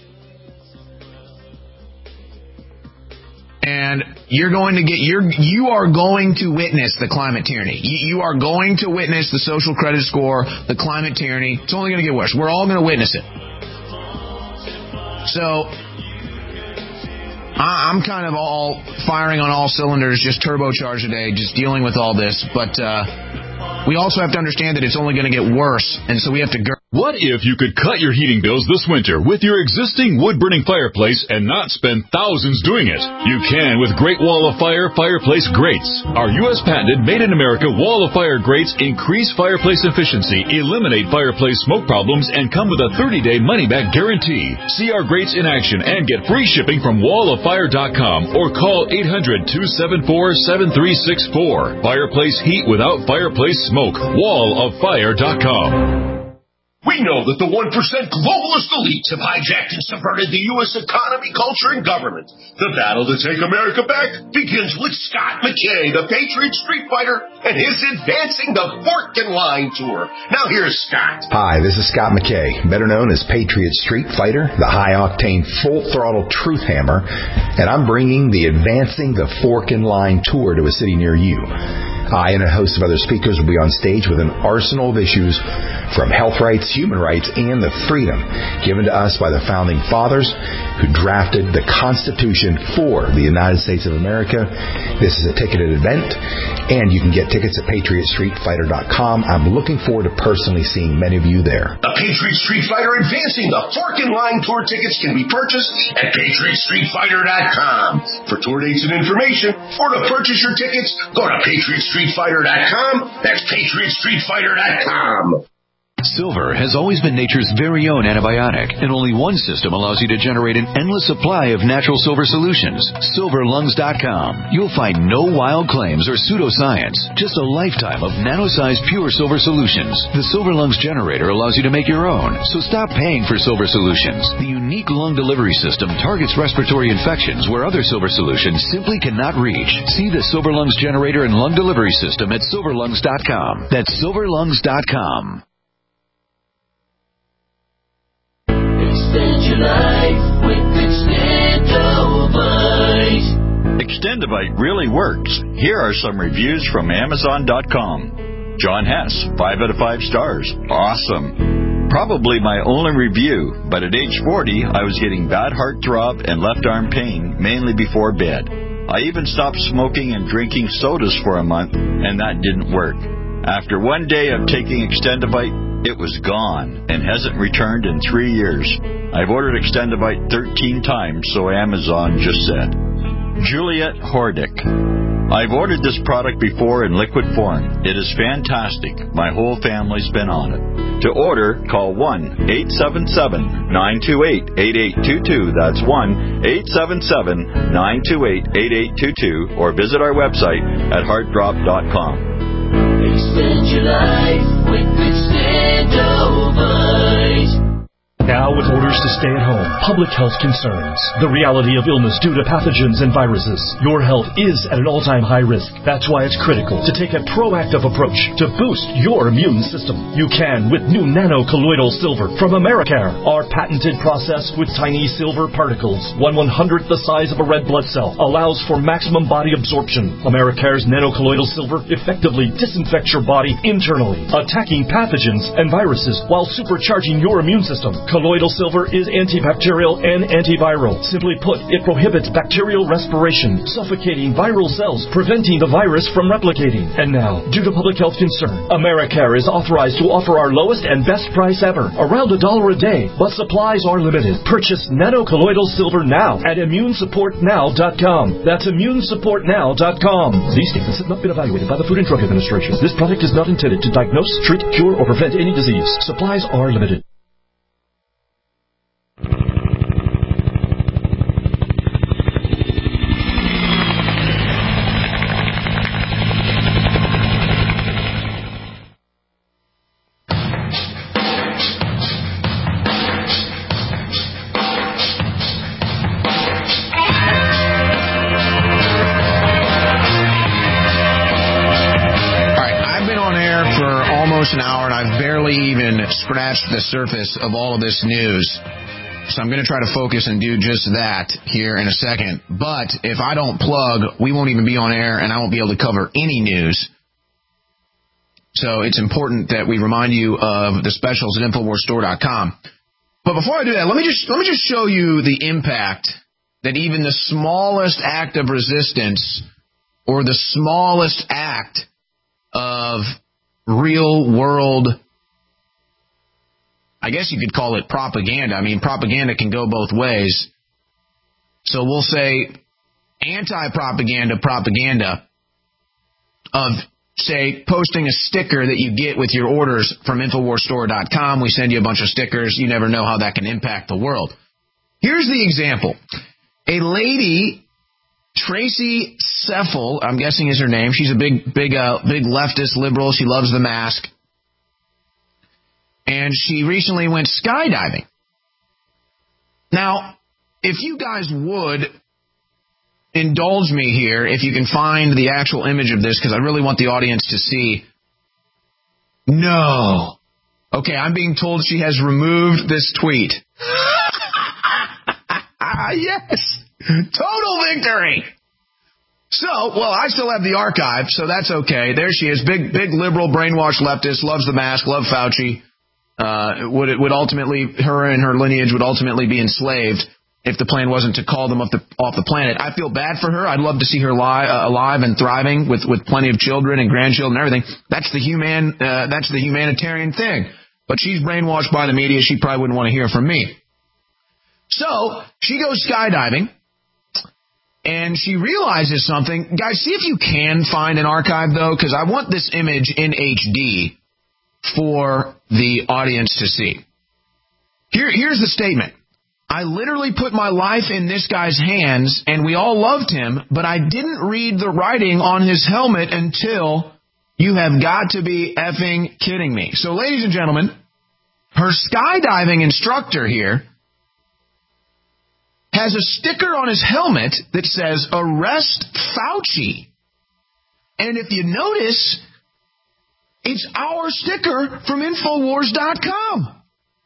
Speaker 4: And you are going to witness the climate tyranny. You are going to witness the social credit score, the climate tyranny. It's only going to get worse. We're all going to witness it. So I'm kind of all firing on all cylinders, just turbocharged today, just dealing with all this. But we also have to understand that it's only going to get worse, and so we have to...
Speaker 13: What if you could cut your heating bills this winter with your existing wood-burning fireplace and not spend thousands doing it? You can with Great Wall of Fire fireplace grates. Our U.S.-patented, made-in-America Wall of Fire grates increase fireplace efficiency, eliminate fireplace smoke problems, and come with a 30-day money-back guarantee. See our grates in action and get free shipping from walloffire.com or call 800-274-7364. Fireplace heat without fireplace smoke. walloffire.com.
Speaker 14: We know that the 1% globalist elites have hijacked and subverted the U.S. economy, culture, and government. The battle to take America back begins with Scott McKay, the Patriot Street Fighter, and his Advancing the Fork and Line Tour. Now here's Scott.
Speaker 15: Hi, this is Scott McKay, better known as Patriot Street Fighter, the high-octane, full-throttle truth hammer, and I'm bringing the Advancing the Fork and Line Tour to a city near you. I and a host of other speakers will be on stage with an arsenal of issues from health rights, human rights, and the freedom given to us by the founding fathers who drafted the Constitution for the United States of America. This is a ticketed event, and you can get tickets at PatriotStreetFighter.com. I'm looking forward to personally seeing many of you there.
Speaker 14: The Patriot Street Fighter Advancing the Fork in Line Tour tickets can be purchased at PatriotStreetFighter.com. For tour dates and information, or to purchase your tickets, go to PatriotStreetFighter.com. That's PatriotStreetFighter.com.
Speaker 11: Silver has always been nature's very own antibiotic, and only one system allows you to generate an endless supply of natural silver solutions. SilverLungs.com. You'll find no wild claims or pseudoscience, just a lifetime of nano-sized pure silver solutions. The Silver Lungs generator allows you to make your own, so stop paying for silver solutions. The unique lung delivery system targets respiratory infections where other silver solutions simply cannot reach. See the Silver Lungs generator and lung delivery system at SilverLungs.com. That's SilverLungs.com.
Speaker 16: Extend your life with Extendovite.
Speaker 17: Extendovite really works. Here are some reviews from Amazon.com. John Hess, 5 out of 5 stars. Awesome. Probably my only review, but at age 40, I was getting bad heart throb and left arm pain, mainly before bed. I even stopped smoking and drinking sodas for a month, and that didn't work. After one day of taking Extendovite, it was gone and hasn't returned in 3 years. I've ordered Extendovite 13 times, so Amazon just said. Juliet Hordick. I've ordered this product before in liquid form. It is fantastic. My whole family's been on it. To order, call 1-877-928-8822. That's 1-877-928-8822. Or visit our website at heartdrop.com.
Speaker 16: Extend your life with Extendovite.
Speaker 7: Now with orders to stay at home, public health concerns, the reality of illness due to pathogens and viruses, your health is at an all-time high risk. That's why it's critical to take a proactive approach to boost your immune system. You can with new nano-colloidal silver from Americare. Our patented process with tiny silver particles, 1/100th the size of a red blood cell, allows for maximum body absorption. Americare's nano-colloidal silver effectively disinfects your body internally, attacking pathogens and viruses while supercharging your immune system. Colloidal silver is antibacterial and antiviral. Simply put, it prohibits bacterial respiration, suffocating viral cells, preventing the virus from replicating. And now, due to public health concern, Americare is authorized to offer our lowest and best price ever, around $1 a day, but supplies are limited. Purchase nano-colloidal silver now at ImmuneSupportNow.com. That's ImmuneSupportNow.com. These statements have not been evaluated by the Food and Drug Administration. This product is not intended to diagnose, treat, cure, or prevent any disease. Supplies are limited.
Speaker 4: An hour, and I've barely even scratched the surface of all of this news. So I'm going to try to focus and do just that here in a second. But if I don't plug, we won't even be on air, and I won't be able to cover any news. So it's important that we remind you of the specials at InfoWarsStore.com. But before I do that, let me just show you the impact that even the smallest act of resistance or the smallest act of real world, I guess you could call it propaganda. I mean, propaganda can go both ways. So we'll say anti-propaganda of, say, posting a sticker that you get with your orders from InfoWarsStore.com. We send you a bunch of stickers. You never know how that can impact the world. Here's the example. A lady, Tracy Seffel, I'm guessing is her name. She's a big leftist liberal. She loves the mask. And she recently went skydiving. Now, if you guys would indulge me here, if you can find the actual image of this, because I really want the audience to see. No. Okay, I'm being told she has removed this tweet. Yes. Total victory. So, well, I still have the archive, so that's okay. There she is, big liberal, brainwashed leftist, loves the mask, loves Fauci. Would ultimately, her and her lineage would ultimately be enslaved if the plan wasn't to call them off the planet. I feel bad for her. I'd love to see her alive and thriving with plenty of children and grandchildren and everything. That's the humanitarian thing. But she's brainwashed by the media. She probably wouldn't want to hear from me. So she goes skydiving, and she realizes something. Guys, see if you can find an archive, though, because I want this image in HD for the audience to see. Here's the statement. I literally put my life in this guy's hands, and we all loved him, but I didn't read the writing on his helmet until you have got to be effing kidding me. So, ladies and gentlemen, her skydiving instructor here has a sticker on his helmet that says, "Arrest Fauci." And if you notice, it's our sticker from Infowars.com.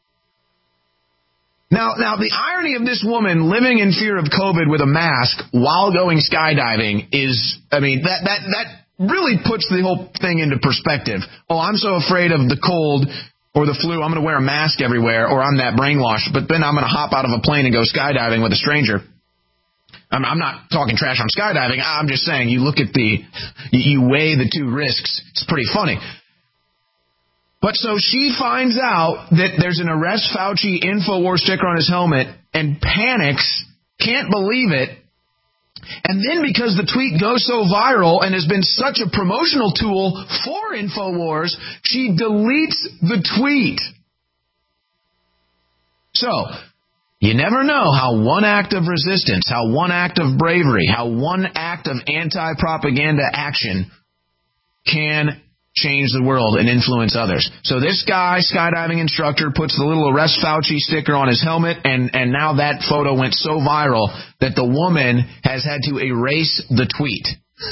Speaker 4: Now, the irony of this woman living in fear of COVID with a mask while going skydiving is, that really puts the whole thing into perspective. Oh, I'm so afraid of the cold or the flu, I'm going to wear a mask everywhere, or I'm that brainwashed, but then I'm going to hop out of a plane and go skydiving with a stranger. I'm not talking trash on skydiving. I'm just saying you weigh the two risks. It's pretty funny. But so she finds out that there's an Arrest Fauci InfoWars sticker on his helmet and panics, can't believe it. And then because the tweet goes so viral and has been such a promotional tool for InfoWars, she deletes the tweet. So, you never know how one act of resistance, how one act of bravery, how one act of anti-propaganda action can change the world and influence others. So this guy, skydiving instructor, puts the little Arrest Fauci sticker on his helmet, and now that photo went so viral that the woman has had to erase the tweet.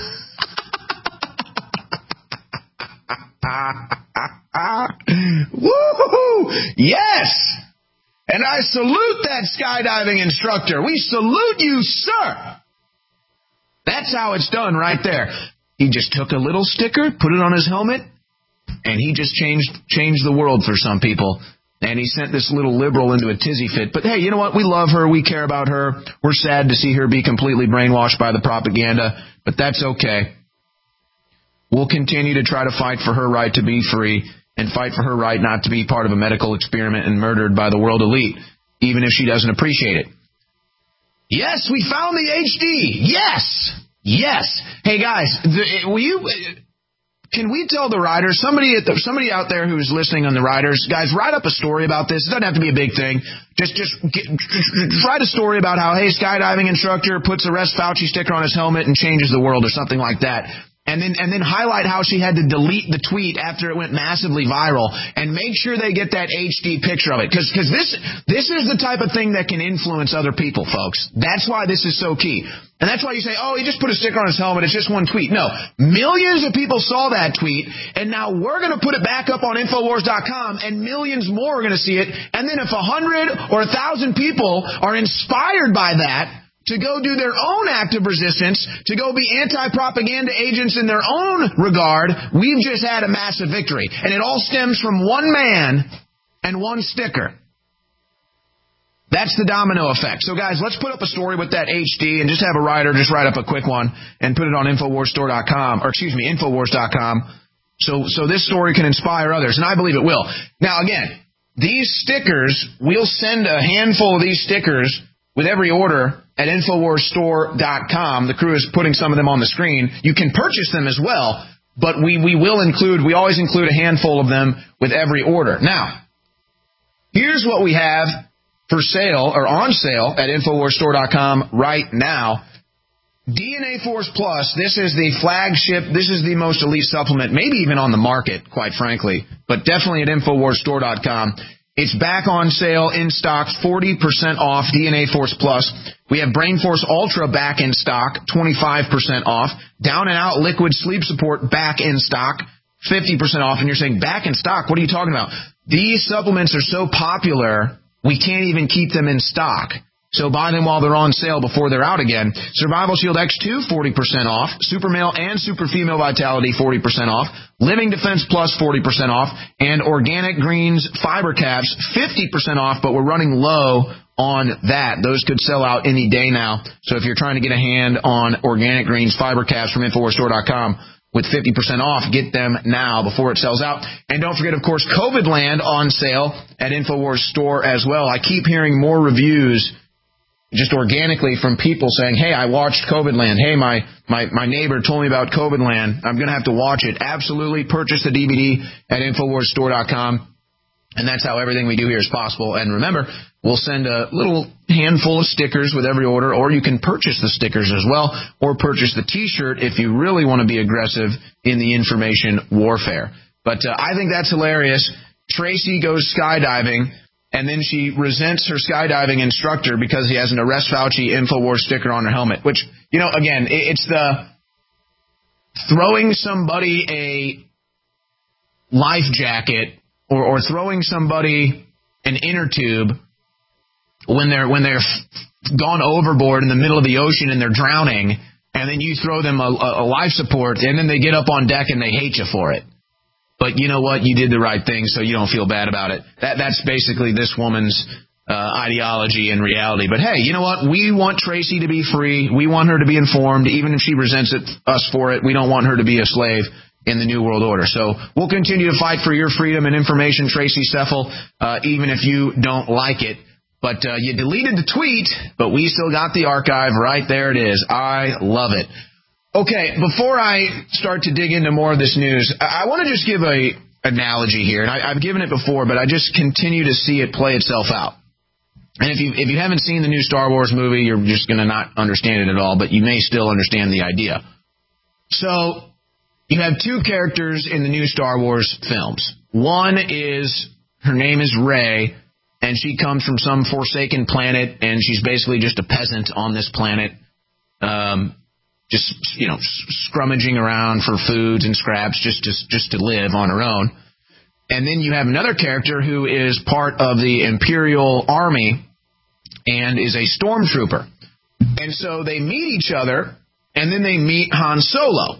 Speaker 4: Woo-hoo-hoo! Yes! And I salute that skydiving instructor. We salute you, sir! That's how it's done right there. He just took a little sticker, put it on his helmet, and he just changed the world for some people. And he sent this little liberal into a tizzy fit. But hey, you know what? We love her. We care about her. We're sad to see her be completely brainwashed by the propaganda, but that's okay. We'll continue to try to fight for her right to be free and fight for her right not to be part of a medical experiment and murdered by the world elite, even if she doesn't appreciate it. Yes, we found the HD. Yes. Yes. Hey, guys, can we tell the writers, somebody out there who's listening on the writers, guys, write up a story about this. It doesn't have to be a big thing. Just write a story about how, hey, skydiving instructor puts Arrest Fauci sticker on his helmet and changes the world or something like that. And then highlight how she had to delete the tweet after it went massively viral, and make sure they get that HD picture of it. Because this is the type of thing that can influence other people, folks. That's why this is so key. And that's why you say, oh, he just put a sticker on his helmet, it's just one tweet. No, millions of people saw that tweet, and now we're going to put it back up on Infowars.com, and millions more are going to see it. And then if 100 or 1,000 people are inspired by that to go do their own act of resistance, to go be anti-propaganda agents in their own regard, we've just had a massive victory. And it all stems from one man and one sticker. That's the domino effect. So, guys, let's put up a story with that HD and just have a writer just write up a quick one and put it on Infowarsstore.com, or excuse me, Infowars.com, so this story can inspire others. And I believe it will. Now, again, these stickers, we'll send a handful of these stickers with every order at Infowarsstore.com. The crew is putting some of them on the screen. You can purchase them as well, but we always include a handful of them with every order. Now, here's what we have for sale or on sale at Infowarsstore.com right now. DNA Force Plus, this is the flagship, this is the most elite supplement, maybe even on the market, quite frankly, but definitely at Infowarsstore.com. It's back on sale in stock, 40% off DNA Force Plus. We have Brain Force Ultra back in stock, 25% off. Down and Out Liquid Sleep Support back in stock, 50% off. And you're saying, back in stock? What are you talking about? These supplements are so popular, we can't even keep them in stock. So buy them while they're on sale before they're out again. Survival Shield X2, 40% off. Super Male and Super Female Vitality, 40% off. Living Defense Plus, 40% off. And Organic Greens Fiber Caps, 50% off, but we're running low on that. Those could sell out any day now. So if you're trying to get a hand on Organic Greens Fiber Caps from InfoWarsStore.com with 50% off, get them now before it sells out. And don't forget, of course, COVID Land on sale at InfoWars Store as well. I keep hearing more reviews just organically from people saying, hey, I watched COVID Land. Hey, my neighbor told me about COVID Land. I'm going to have to watch it. Absolutely purchase the DVD at InfoWarsStore.com. And that's how everything we do here is possible. And remember, we'll send a little handful of stickers with every order, or you can purchase the stickers as well, or purchase the T-shirt if you really want to be aggressive in the information warfare. But I think that's hilarious. Tracy goes skydiving, and then she resents her skydiving instructor because he has an Arrest Fauci InfoWars sticker on her helmet, which, you know, again, it's the throwing somebody a life jacket or throwing somebody an inner tube when they're gone overboard in the middle of the ocean and they're drowning, and then you throw them a life support, and then they get up on deck and they hate you for it. But you know what? You did the right thing, so you don't feel bad about it. That's basically this woman's ideology and reality. But hey, you know what? We want Tracy to be free. We want her to be informed, even if she resents us for it. We don't want her to be a slave in the New World Order. So we'll continue to fight for your freedom and information, Tracy Seffel, even if you don't like it. But you deleted the tweet, but we still got the archive. Right there it is. I love it. Okay, before I start to dig into more of this news, I want to just give a analogy here. And I've given it before, but I just continue to see it play itself out. And if you haven't seen the new Star Wars movie, you're just going to not understand it at all, but you may still understand the idea. So you have two characters in the new Star Wars films. One is, her name is Rey, and she comes from some forsaken planet, and she's basically just a peasant on this planet, just, you know, scrummaging around for foods and scraps just to live on her own. And then you have another character who is part of the Imperial Army and is a stormtrooper. And so they meet each other, and then they meet Han Solo.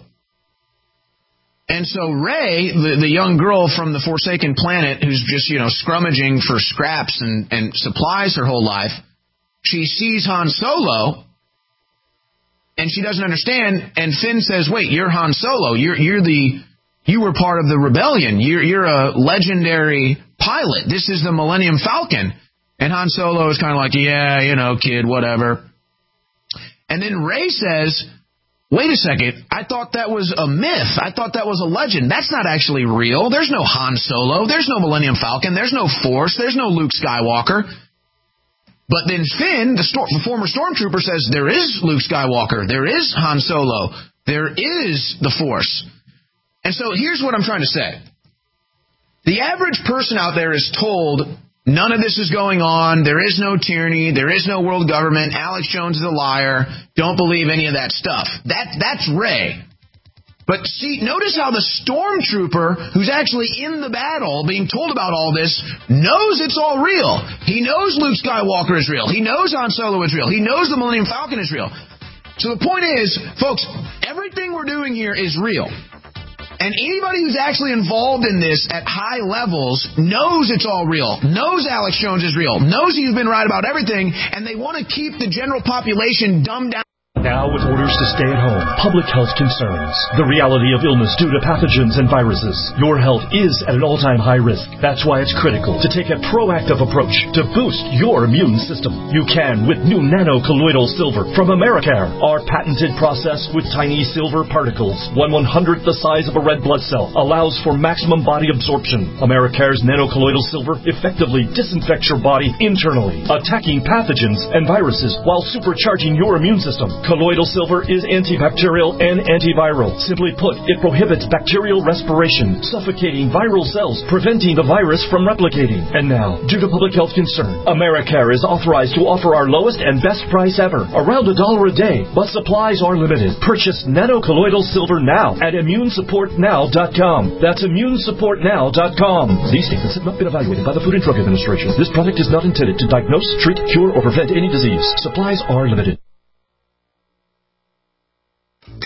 Speaker 4: And so Rey, the young girl from the Forsaken Planet who's just, you know, scrummaging for scraps and supplies her whole life, she sees Han Solo, and she doesn't understand, and Finn says, wait, you're Han Solo. You were part of the rebellion. You're a legendary pilot. This is the Millennium Falcon. And Han Solo is kind of like, yeah, you know, kid, whatever. And then Rey says, wait a second, I thought that was a myth. I thought that was a legend. That's not actually real. There's no Han Solo. There's no Millennium Falcon. There's no Force. There's no Luke Skywalker. But then Finn, the former stormtrooper, says there is Luke Skywalker. There is Han Solo. There is the Force. And so here's what I'm trying to say. The average person out there is told none of this is going on. There is no tyranny. There is no world government. Alex Jones is a liar. Don't believe any of that stuff. That's Rey. But see, notice how the stormtrooper who's actually in the battle being told about all this knows it's all real. He knows Luke Skywalker is real. He knows Han Solo is real. He knows the Millennium Falcon is real. So the point is, folks, everything we're doing here is real. And anybody who's actually involved in this at high levels knows it's all real, knows Alex Jones is real, knows he's been right about everything, and they want to keep the general population dumbed down.
Speaker 7: Now with orders to stay at home, public health concerns, the reality of illness due to pathogens and viruses. Your health is at an all-time high risk. That's why it's critical to take a proactive approach to boost your immune system. You can with new nano-colloidal silver from Americare. Our patented process with tiny silver particles, 1/100th the size of a red blood cell, allows for maximum body absorption. Americare's nano-colloidal silver effectively disinfects your body internally, attacking pathogens and viruses while supercharging your immune system. Colloidal silver is antibacterial and antiviral. Simply put, it prohibits bacterial respiration, suffocating viral cells, preventing the virus from replicating. And now, due to public health concern, Americare is authorized to offer our lowest and best price ever, around $1 a day, but supplies are limited. Purchase nanocolloidal silver now at immunesupportnow.com. That's immunesupportnow.com. These statements have not been evaluated by the Food and Drug Administration. This product is not intended to diagnose, treat, cure, or prevent any disease. Supplies are limited.